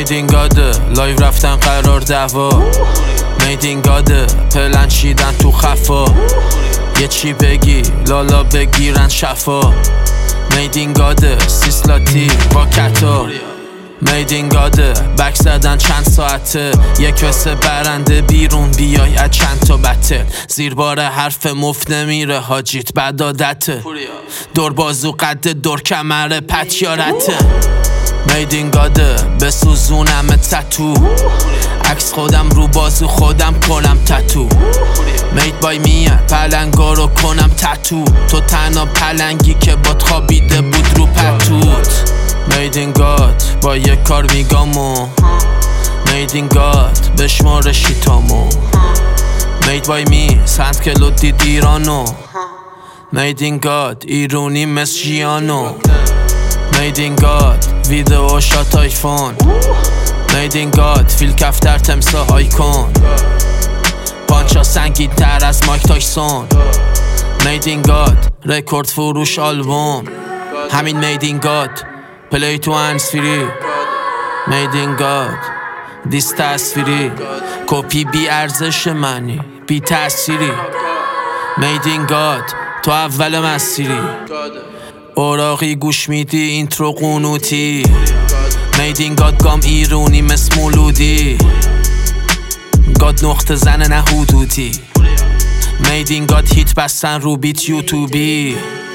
میدین گاده لایو رفتن قرار دعوا میدین گاده پلن چیدن تو خفا یه چی بگی لالا بگیرن شفا میدین گاده سیسلاتی با کتا میدین گاده بک زدن چند ساعته یک وسه برنده بیرون بیای از چند تا بته زیر بار حرف مفت نمیره حاجیت بد عادته دور بازو قد دور کمره پتیارته میدین گاده بسوزونم تتو عکس خودم رو بازو خودم کنم تتو مید بای میه پلنگا رو کنم تتو تو تنها پلنگی که باد خوابیده بود رو پتوت میدین گاد با یک کار میگامو میدین گاد بشمار شیتامو مید بای می 100 کیلو دید ایرانو میدین گاد ایرونی مثل جیانو میدین گاد ویدئو شات آیفون میدین گاد فیل کفتر تمسا آیکون پانچا سنگین تر از مایک تایسون میدین گاد رکورد فروش آلبوم همین میدین گاد پلی تو هنسفیری میدین گاد دیست تصویری کپی بی ارزش منی بی تأثیری میدین گاد تو اول مسیری اوراقی گوش میدی اینترو قنوتی میدین گاد گام ایرونی مثل مولودی گاد نقطه زن نه حدودی میدین گاد هیت بستن رو بیت یوتیوبی